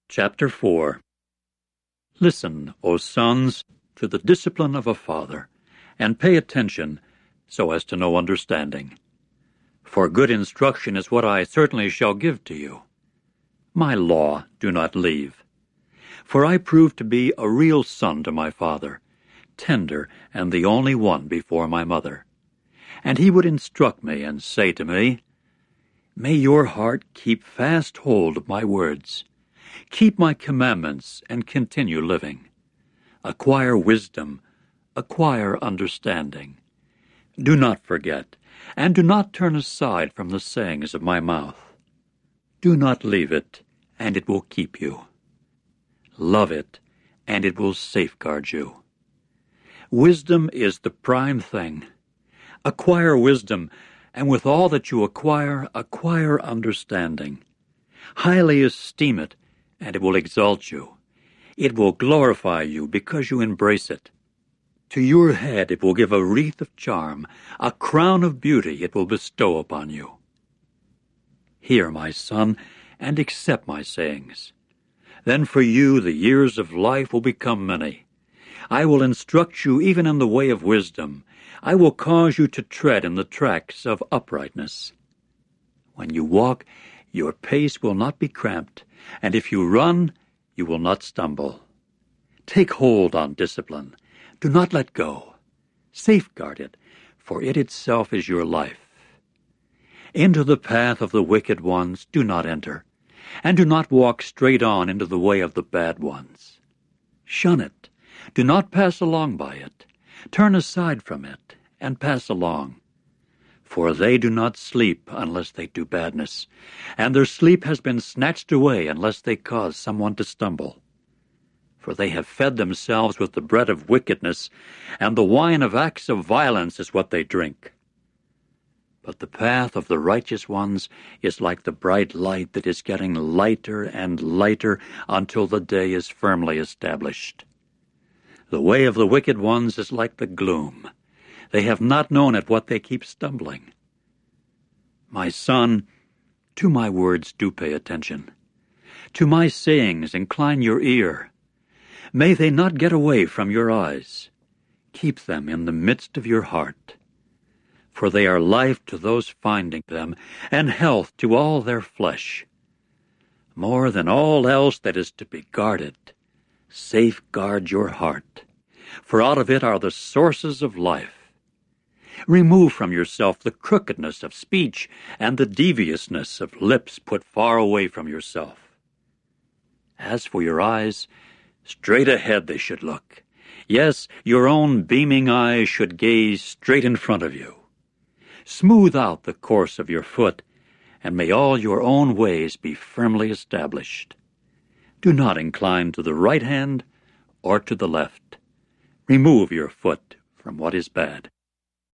Chapter 4. Listen, O sons, to the discipline of a father, and pay attention so as to know understanding. For good instruction is what I certainly shall give to you. My law do not leave. For I prove to be a real son to my father, tender and the only one before my mother. And he would instruct me and say to me, May your heart keep fast hold of my words. Keep my commandments and continue living. Acquire wisdom, acquire understanding. Do not forget, and do not turn aside from the sayings of my mouth. Do not leave it, and it will keep you. Love it, and it will safeguard you. Wisdom is the prime thing. Acquire wisdom, and with all that you acquire understanding. Highly esteem it, and it will exalt you. It will glorify you because you embrace it. To your head it will give a wreath of charm, a crown of beauty it will bestow upon you. Hear, my son, and accept my sayings. Then for you the years of life will become many. I will instruct you even in the way of wisdom. I will cause you to tread in the tracks of uprightness. When you walk, your pace will not be cramped, and if you run, you will not stumble. Take hold on discipline. Do not let go. Safeguard it, for it itself is your life. Into the path of the wicked ones do not enter, and do not walk straight on into the way of the bad ones. Shun it. Do not pass along by it. Turn aside from it, and pass along. For they do not sleep unless they do badness, and their sleep has been snatched away unless they cause someone to stumble. For they have fed themselves with the bread of wickedness, and the wine of acts of violence is what they drink. But the path of the righteous ones is like the bright light that is getting lighter and lighter until the day is firmly established. The way of the wicked ones is like the gloom. They have not known at what they keep stumbling. My son, to my words do pay attention. To my sayings incline your ear. May they not get away from your eyes. Keep them in the midst of your heart. For they are life to those finding them, and health to all their flesh. More than all else that is to be guarded, safeguard your heart, for out of it are the sources of life. Remove from yourself the crookedness of speech and the deviousness of lips put far away from yourself. As for your eyes, straight ahead they should look. Yes, your own beaming eyes should gaze straight in front of you. Smooth out the course of your foot, and may all your own ways be firmly established. Do not incline to the right hand or to the left. Remove your foot from what is bad.